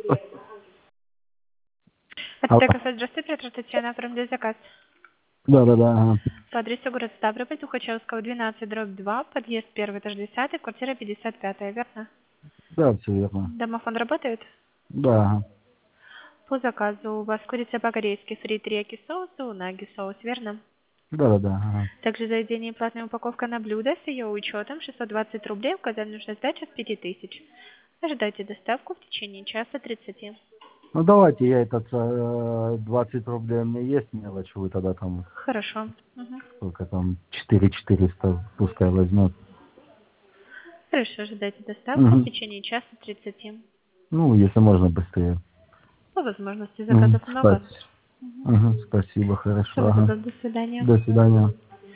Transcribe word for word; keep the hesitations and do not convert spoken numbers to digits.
Алло. Это кафе, здравствуйте, это Татьяна, оформляю заказ. Да, да, да. Ага. По адресу город Ставрополь, Тухачевского, двенадцать, дробь два, подъезд первый, этаж десятый, квартира пятьдесят пять, верно? Да, все верно. Домофон работает? Да, ага. По заказу у вас курица по-корейски, фри терияки соус и унаги соус, верно? Да, да, да. Ага. Также заведение и платная упаковка на блюдо с ее учетом шестьсот двадцать рублей, указать нужная сдача с пяти тысяч. Ожидайте доставку в течение часа тридцати. Ну давайте я этот э, двадцать рублей у меня есть мелочь, вы тогда там Хорошо. Угу. сколько там четыре четыреста пускай возьмет. Хорошо, ожидайте доставку в Угу. течение часа тридцати. Ну, если можно быстрее. По возможности Угу. заказов много. Спасибо. Угу. Угу. Спасибо, хорошо. Всего Ага. доброго, до свидания. До свидания.